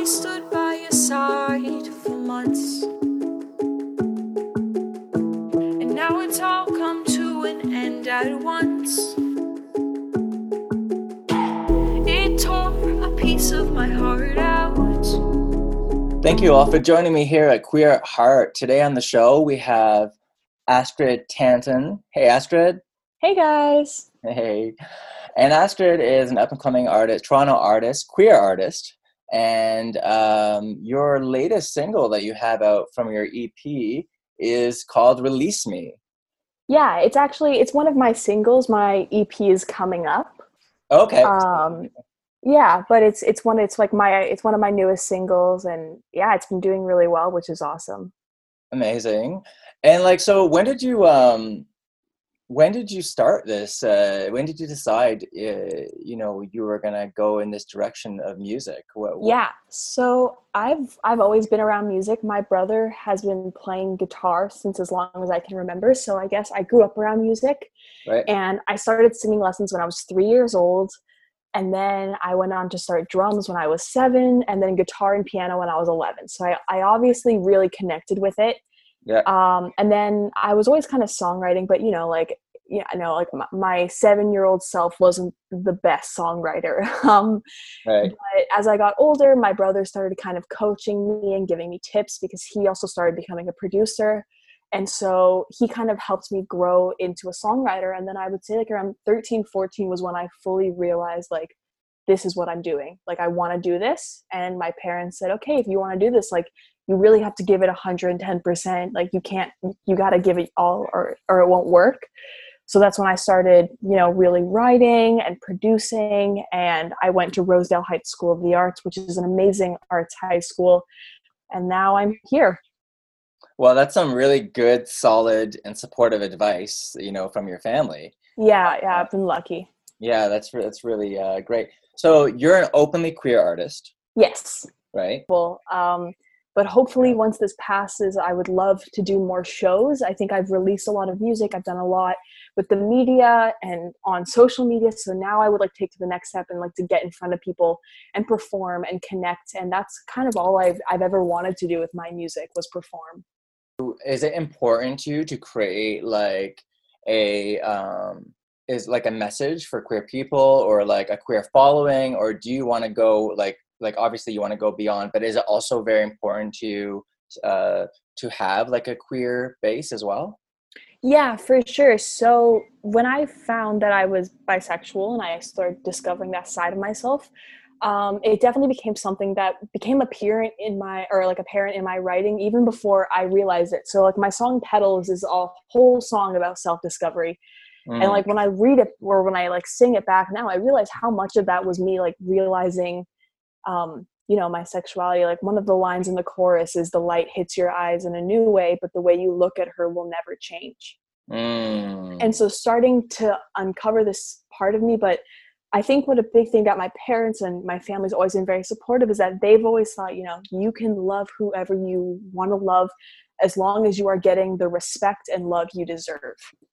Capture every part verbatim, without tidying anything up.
stood by your side for months, and now it's all come to an end at once. It tore a piece of my heart out. Thank you all for joining me here at Queer at Heart. Today on the show we have Astrid Tanton. Hey Astrid. Hey guys. Hey. And Astrid is an up-and-coming artist, Toronto artist, queer artist. And um, your latest single that you have out from your E P is called Release Me. Yeah, it's actually, it's one of my singles. My E P is coming up. Okay. Um, yeah, but it's it's one it's like my it's one of my newest singles, and yeah, it's been doing really well, which is awesome. Amazing. And like, so when did you um when did you start this? Uh, when did you decide uh, you know you were gonna go in this direction of music? What, what... Yeah, so I've I've always been around music. My brother has been playing guitar since as long as I can remember. So I guess I grew up around music, Right. And I started singing lessons when I was three years old. And then I went on to start drums when I was seven, and then guitar and piano when I was eleven. So I, I obviously really connected with it. Yeah. Um, and then I was always kind of songwriting, but you know, like, yeah, I know, like my, my seven-year-old self wasn't the best songwriter. um, Right. but as I got older, my brother started kind of coaching me and giving me tips because he also started becoming a producer. And so he kind of helped me grow into a songwriter. And then I would say like around thirteen, fourteen was when I fully realized like, this is what I'm doing. Like, I want to do this. And my parents said, okay, if you want to do this, like, you really have to give it one hundred ten percent. Like, you can't, you got to give it all or, or it won't work. So that's when I started, you know, really writing and producing. And I went to Rosedale Heights School of the Arts, which is an amazing arts high school. And now I'm here. Well, that's some really good, solid, and supportive advice, you know, from your family. Yeah, yeah, I've been lucky. Yeah, that's re- that's really uh, great. So you're an openly queer artist, Yes. right? Well, um, but hopefully once this passes, I would love to do more shows. I think I've released a lot of music. I've done a lot with the media and on social media. So now I would like to take to the next step and like to get in front of people and perform and connect. And that's kind of all I've I've ever wanted to do with my music was perform. Is it important to you to create like a um is like a message for queer people or like a queer following, or do you want to go like like obviously you want to go beyond, but is it also very important to you uh to have like a queer base as well? Yeah, for sure. So when I found that I was bisexual and I started discovering that side of myself, um, it definitely became something that became apparent in my, or like apparent in my writing even before I realized it. So like my song Petals is a whole song about self-discovery. And Mm, like when I read it or when I like sing it back now, I realize how much of that was me like realizing, um, you know, my sexuality. Like one of the lines in the chorus is the light hits your eyes in a new way, but the way you look at her will never change. And mm, so starting to uncover this part of me, but I think what a big thing that my parents and my family's always been very supportive is that they've always thought, you know, you can love whoever you want to love as long as you are getting the respect and love you deserve.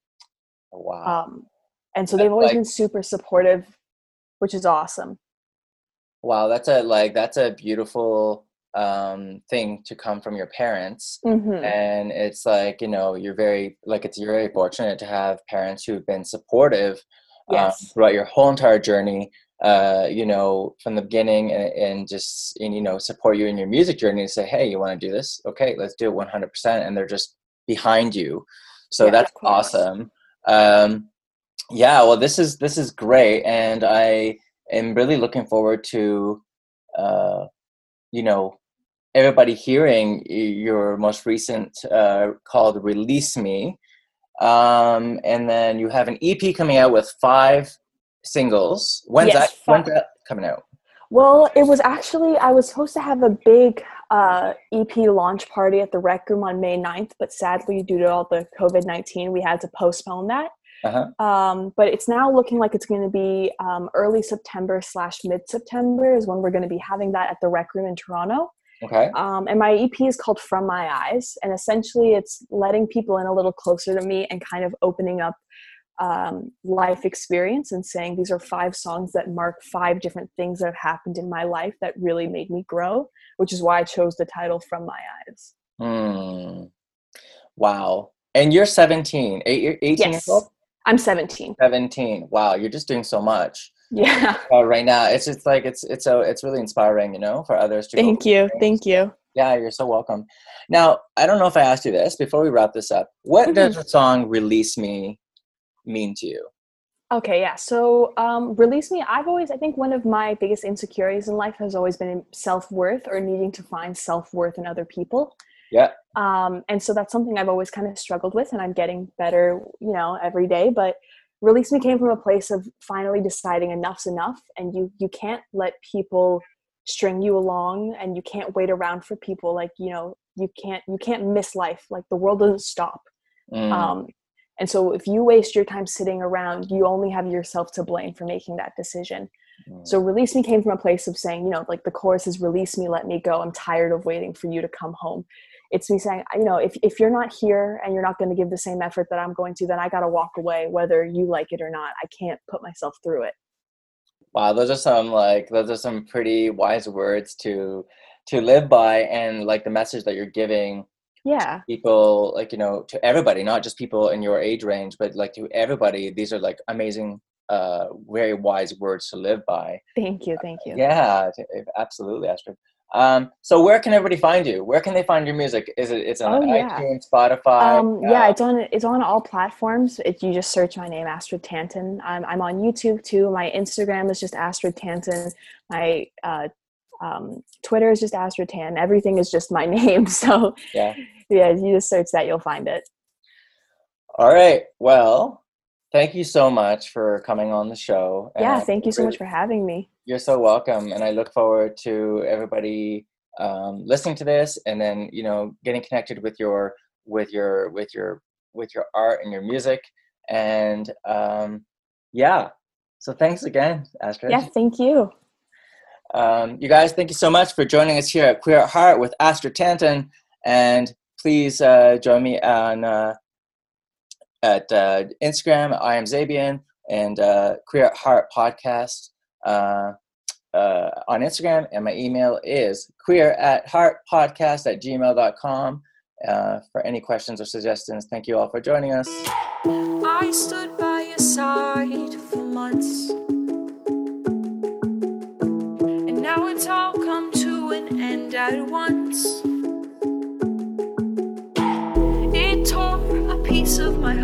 wow. Um, and so they've That's always like been super supportive, which is awesome. wow, that's a like that's a beautiful um thing to come from your parents. Mm-hmm. And it's like, you know, you're very like it's you're very fortunate to have parents who've been supportive um, Yes. throughout your whole entire journey, uh, you know, from the beginning, and, and just and, you know, support you in your music journey and say, hey, you want to do this? Okay, let's do it one hundred percent. And they're just behind you. So Yeah, that's of course. awesome. Um, yeah, well, this is this is great, and I am really looking forward to, uh, you know, everybody hearing y- your most recent uh, called "Release Me," um, and then you have an E P coming out with five singles. When's that? Yes. When's Fi- that coming out? well, it was actually, I was supposed to have a big uh, E P launch party at the Rec Room on May ninth, but sadly, due to all the covid nineteen, we had to postpone that. Uh-huh. Um, but it's now looking like it's going to be um, early September slash mid-September is when we're going to be having that at the Rec Room in Toronto. Okay. Um, and my E P is called From My Eyes. And essentially it's letting people in a little closer to me and kind of opening up um, life experience and saying these are five songs that mark five different things that have happened in my life that really made me grow, which is why I chose the title From My Eyes. Hmm. Wow. And you're seventeen, eight, eighteen years Yes, old? I'm seventeen. seventeen. Wow, you're just doing so much. Yeah. Uh, right now, it's just like it's it's so it's really inspiring, you know, for others to go. Thank you. Thank you. Yeah, you're so welcome. Now, I don't know if I asked you this before we wrap this up. What Mhm. does the song "Release Me" mean to you? Okay, yeah. So, um, Release Me, I've always, I think one of my biggest insecurities in life has always been self-worth or needing to find self-worth in other people. Yeah. Um, and so that's something I've always kind of struggled with, and I'm getting better, you know, every day. But Release Me came from a place of finally deciding enough's enough, and you you can't let people string you along, and you can't wait around for people. Like, you know, you can't you can't miss life. Like, the world doesn't stop. Mm. Um, and so if you waste your time sitting around, you only have yourself to blame for making that decision. Mm. So Release Me came from a place of saying, you know, like the chorus is release me, let me go. I'm tired of waiting for you to come home. It's me saying, you know, if, if you're not here and you're not going to give the same effort that I'm going to, then I got to walk away, whether you like it or not. I can't put myself through it. Wow, those are some like those are some pretty wise words to to live by, and like the message that you're giving Yeah. people, like, you know, to everybody, not just people in your age range, but like to everybody. These are like amazing, uh, very wise words to live by. Thank you. Thank you. Yeah, t- absolutely, Astrid. Um, so where can everybody find you? Where can they find your music? Is it it's on Oh, yeah. iTunes, Spotify? Um, yeah, Uh, it's on it's on all platforms. If you just search my name, Astrid Tanton. I'm I'm on YouTube too. My Instagram is just Astrid Tanton. My uh, um, Twitter is just Astrid Tan. Everything is just my name. So yeah. yeah, you just search that, you'll find it. All right. Well, thank you so much for coming on the show. Yeah, And thank you so really- much for having me. You're so welcome, and I look forward to everybody um, listening to this, and then, you know, getting connected with your with your with your with your art and your music, and um, yeah. So thanks again, Astrid. Yeah, thank you. Um, you guys, thank you so much for joining us here at Queer at Heart with Astrid Tanton, and please uh, join me on uh, at uh, Instagram. I am Zabian, and uh, Queer at Heart podcast. Uh, uh, on Instagram, and my email is queer at heart podcast at gmail dot com. Uh, for any questions or suggestions, thank you all for joining us. I stood by your side for months, and now it's all come to an end at once. It tore a piece of my